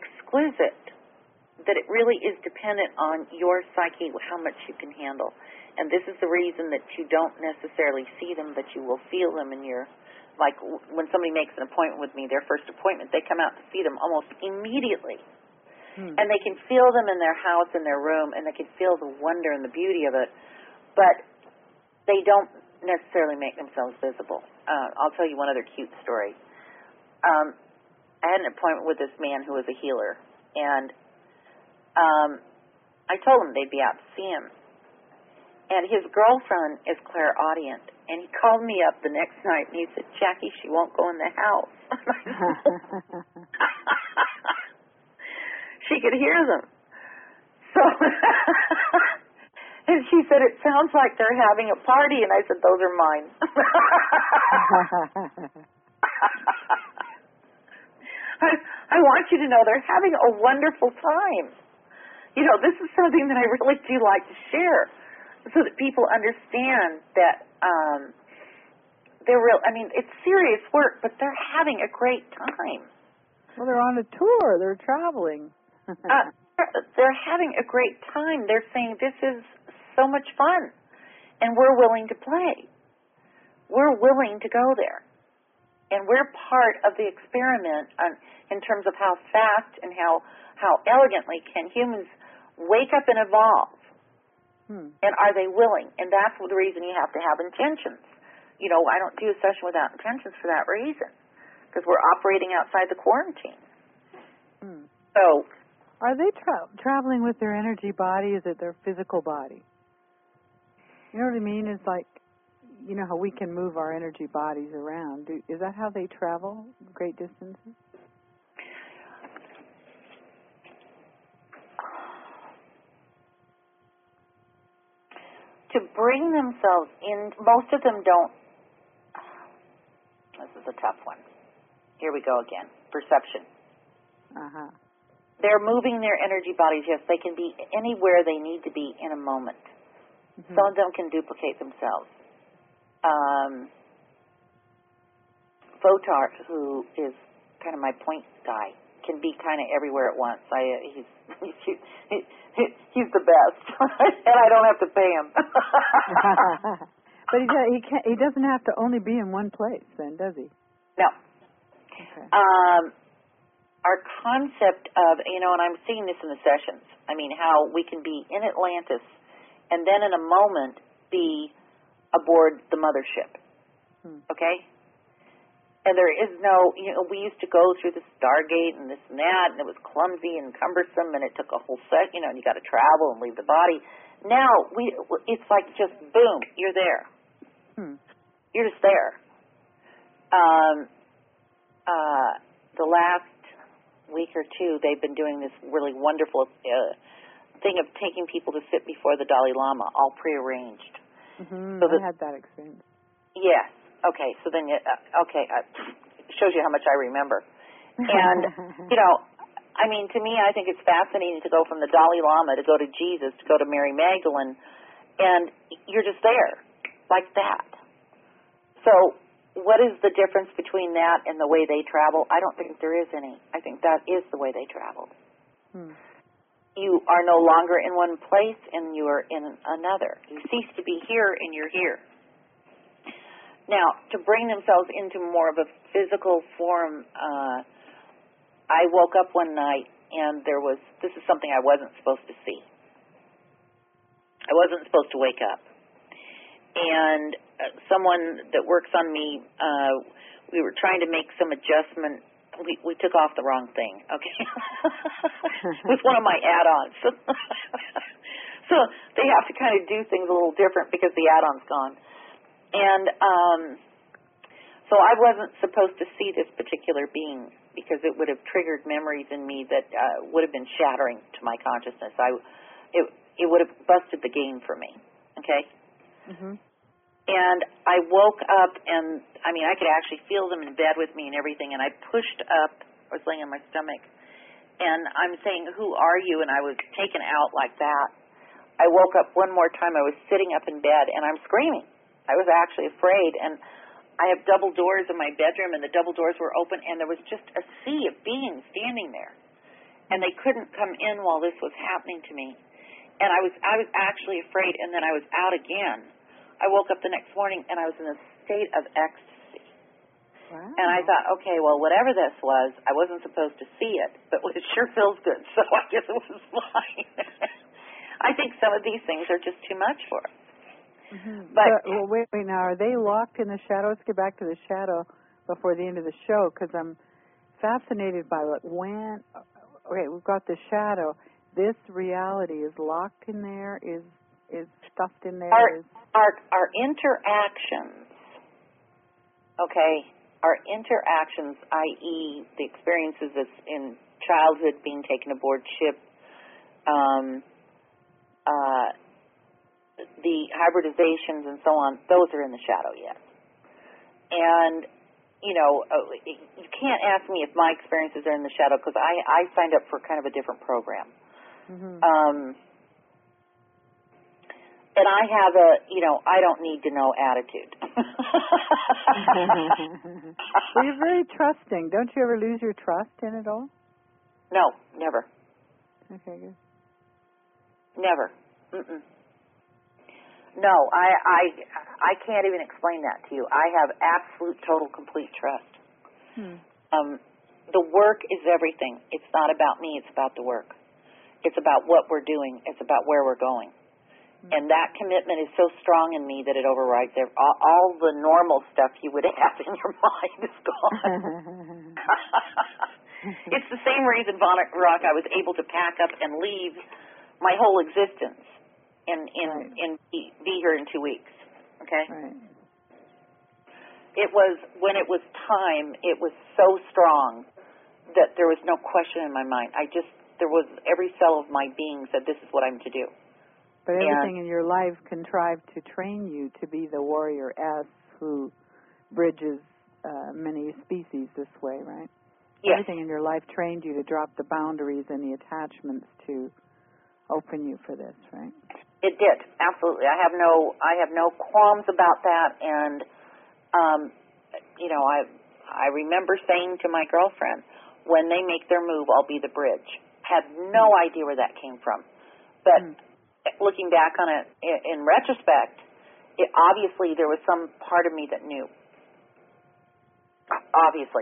exquisite that it really is dependent on your psyche, how much you can handle. and this is the reason that you don't necessarily see them, but you will feel them in your, like w- when somebody makes an appointment with me, their first appointment, they come out to see them almost immediately. Hmm. And they can feel them in their house, in their room, and they can feel the wonder and the beauty of it, but they don't necessarily make themselves visible. Uh, I'll tell you one other cute story. Um, I had an appointment with this man who was a healer, and um, I told him they'd be out to see him. And his girlfriend is clairaudient, and he called me up the next night, and he said, Jackie, she won't go in the house. She could hear them. So, and she said, it sounds like they're having a party, and I said, those are mine. I, I want you to know they're having a wonderful time. You know, this is something that I really do like to share so that people understand that um, they're real. I mean, it's serious work, but they're having a great time. Well, they're on a tour. They're traveling. uh, they're having a great time. They're saying, this is so much fun, and we're willing to play. We're willing to go there. And we're part of the experiment on, in terms of how fast and how, how elegantly can humans wake up and evolve. Hmm. And are they willing? And that's the reason you have to have intentions. You know, I don't do a session without intentions for that reason, because we're operating outside the quarantine. Hmm. So, are they tra- traveling with their energy body? Is it their physical body? You know what I mean? It's like, you know how we can move our energy bodies around. Do, is that how they travel great distances? To bring themselves in, most of them don't. This is a tough one. Here we go again. Perception. Uh-huh. They're moving their energy bodies. Yes, they can be anywhere they need to be in a moment. Mm-hmm. Some of them can duplicate themselves. Um, Votar, who is kind of my point guy, can be kind of everywhere at once. I, uh, he's, he's, he, he's the best, and I don't have to pay him. But he, he, can't, he doesn't have to only be in one place, then, does he? No. Okay. Um, our concept of, you know, and I'm seeing this in the sessions, I mean, how we can be in Atlantis and then in a moment be aboard the mothership, hmm. okay? And there is no, you know, we used to go through the Stargate and this and that, and it was clumsy and cumbersome, and it took a whole set, you know, and you got to travel and leave the body. Now, we, it's like just boom, you're there. Hmm. You're just there. Um, uh, the last week or two, they've been doing this really wonderful uh, thing of taking people to sit before the Dalai Lama, all prearranged. Mm-hmm. So I had that experience. Yes. Okay. So then, you, uh, okay, uh, shows you how much I remember. And you know, I mean, to me, I think it's fascinating to go from the Dalai Lama to go to Jesus to go to Mary Magdalene, and you're just there, like that. So, what is the difference between that and the way they travel? I don't think there is any. I think that is the way they traveled. Hmm. You are no longer in one place and you are in another. You cease to be here and you're here. Now, to bring themselves into more of a physical form, uh, I woke up one night and there was, this is something I wasn't supposed to see. I wasn't supposed to wake up. And uh, someone that works on me, uh, we were trying to make some adjustment. We, we took off the wrong thing, okay? It was one of my add-ons. So they have to kind of do things a little different because the add-on's gone. And um, so I wasn't supposed to see this particular being because it would have triggered memories in me that uh, would have been shattering to my consciousness. I, it, it would have busted the game for me, okay? Mm-hmm. And I woke up, and, I mean, I could actually feel them in bed with me and everything, and I pushed up. I was laying on my stomach, and I'm saying, who are you? And I was taken out like that. I woke up one more time. I was sitting up in bed, and I'm screaming. I was actually afraid, and I have double doors in my bedroom, and the double doors were open, and there was just a sea of beings standing there, and they couldn't come in while this was happening to me. and I was I was actually afraid, and then I was out again. I woke up the next morning, and I was in a state of ecstasy. Wow. And I thought, okay, well, whatever this was, I wasn't supposed to see it, but it sure feels good, so I guess it was fine. I think some of these things are just too much for us. Mm-hmm. But, but well, wait, wait, now, are they locked in the shadow? Let's get back to the shadow before the end of the show, because I'm fascinated by like, when, okay, we've got the shadow. This reality is locked in there, is is stuffed in there. Our, is... our, our interactions, okay, our interactions, that is the experiences in childhood, being taken aboard ship, um, uh, the hybridizations and so on, those are in the shadow yet. And, you know, you can't ask me if my experiences are in the shadow because I, I signed up for kind of a different program. Mm-hmm. Um, and I have a, you know, I don't need to know attitude. Well, you're very trusting. Don't you ever lose your trust in it all? No, never. Okay, good. Never. Mm-mm. No, I, I, I can't even explain that to you. I have absolute, total, complete trust. Hmm. Um, the work is everything. It's not about me. It's about the work. It's about what we're doing. It's about where we're going. Hmm. And that commitment is so strong in me that it overrides every, all, all the normal stuff you would have in your mind is gone. It's the same reason, Veronica, I was able to pack up and leave my whole existence and in, right. in be, be here in two weeks. Okay? Right. It was, when it was time, it was so strong that there was no question in my mind. I just, there was, every cell of my being said, this is what I'm to do. But everything and, in your life contrived to train you to be the warrior S who bridges uh, many species this way, right? yes. Everything in your life trained you to drop the boundaries and the attachments to open you for this, right? It did, absolutely. I have no, I have no qualms about that. And, um, you know, I, I remember saying to my girlfriend, when they make their move, I'll be the bridge. Had no mm. idea where that came from, but mm. looking back on it in, in retrospect, it obviously there was some part of me that knew. Obviously,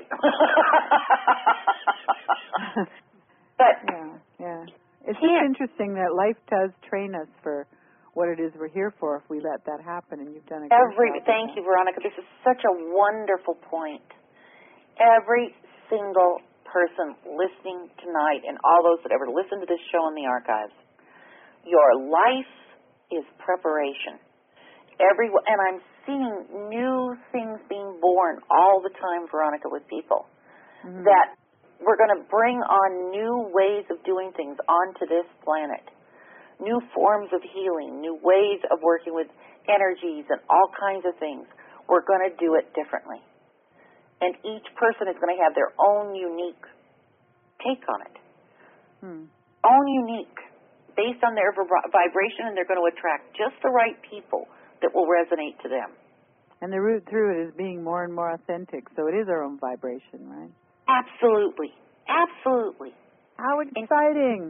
but yeah, yeah. It's just interesting that life does train us for what it is we're here for if we let that happen, and you've done a good every. job. Thank you, Veronica. This is such a wonderful point. Every single person listening tonight, and all those that ever listen to this show in the archives, your life is preparation. Every and I'm seeing new things being born all the time, Veronica, with people mm-hmm. that we're going to bring on new ways of doing things onto this planet, new forms of healing, new ways of working with energies and all kinds of things. We're going to do it differently. And each person is going to have their own unique take on it. Hmm. Own unique, based on their vibration, and they're going to attract just the right people that will resonate to them. And the route through it is being more and more authentic, so it is our own vibration, right? Absolutely. Absolutely. How exciting.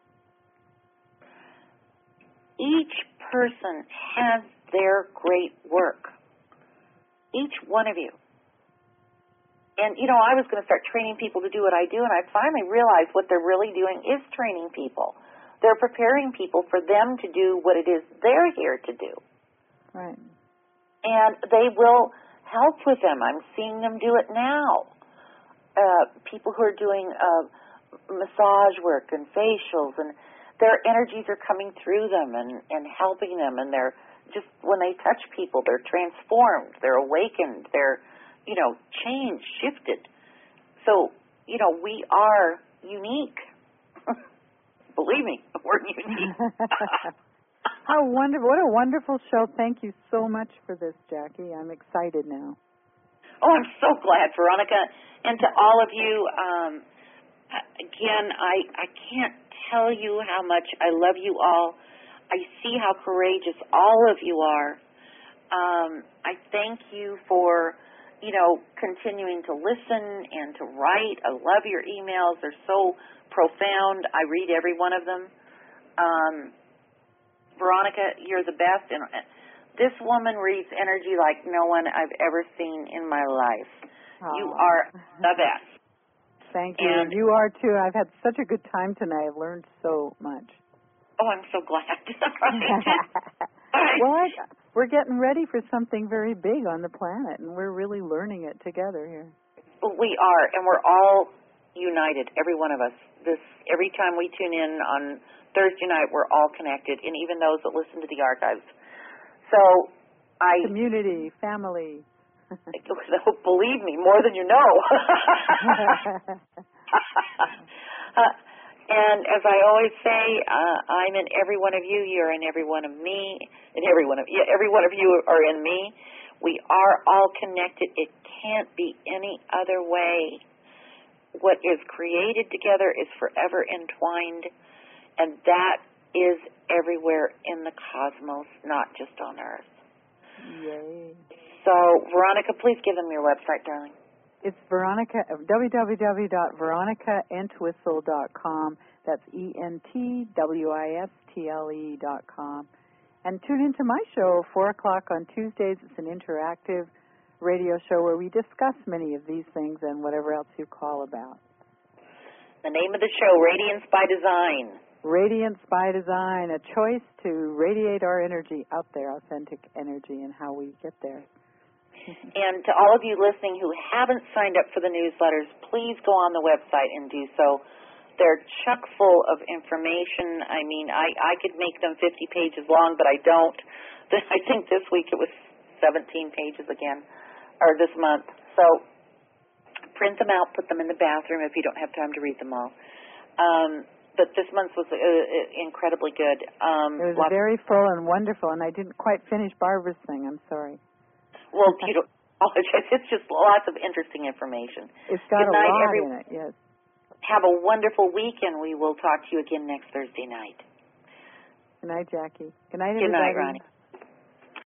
Each person has their great work. Each one of you. And, you know, I was going to start training people to do what I do, and I finally realized what they're really doing is training people. They're preparing people for them to do what it is they're here to do. Right. And they will help with them. I'm seeing them do it now. Uh, people who are doing uh, massage work and facials, and their energies are coming through them and, and helping them, and they're just, when they touch people, they're transformed, they're awakened, they're, you know, changed, shifted. So, you know, we are unique. Believe me, we're unique. How wonderful. What a wonderful show. Thank you so much for this, Jackie. I'm excited now. Oh, I'm so glad, Veronica. And to all of you, um, again, I, I can't tell you how much I love you all. I see how courageous all of you are. Um, I thank you for, you know, continuing to listen and to write. I love your emails. They're so profound. I read every one of them. Um, Veronica, you're the best. And this woman reads energy like no one I've ever seen in my life. Oh. You are the best. Thank you. And you are too. I've had such a good time tonight. I've learned so much. Oh, I'm so glad. Well, I, we're getting ready for something very big on the planet, and we're really learning it together here. We are, and we're all united, every one of us. This every time we tune in on Thursday night, we're all connected, and even those that listen to the archives. So, I community, family. Believe me, more than you know. uh, and as I always say, uh, I'm in every one of you. You're in every one of me. And every one of you, every one of you are in me. We are all connected. It can't be any other way. What is created together is forever entwined, and that is everywhere in the cosmos, not just on Earth. Yay. So, Veronica, please give them your website, darling. It's Veronica, w w w dot veronica entwistle dot com. That's E N T W I S T L E dot com. And tune into my show, four o'clock on Tuesdays. It's an interactive radio show where we discuss many of these things and whatever else you call about. The name of the show, Radiance by Design. Radiance by Design, a choice to radiate our energy out there, authentic energy, and how we get there. And to all of you listening who haven't signed up for the newsletters, please go on the website and do so. They're chock full of information. I mean, I, I could make them fifty pages long, but I don't. I think this week it was seventeen pages again, or this month. So print them out, put them in the bathroom if you don't have time to read them all. Um, but this month was uh, incredibly good. Um, it was very full and wonderful, and I didn't quite finish Barbara's thing. I'm sorry. Well, you don't apologize. It's just lots of interesting information. It's got Good a night, lot every- in it, yes. Have a wonderful week, and we will talk to you again next Thursday night. Good night, Jackie. Good night, Good everybody. night, Ronnie.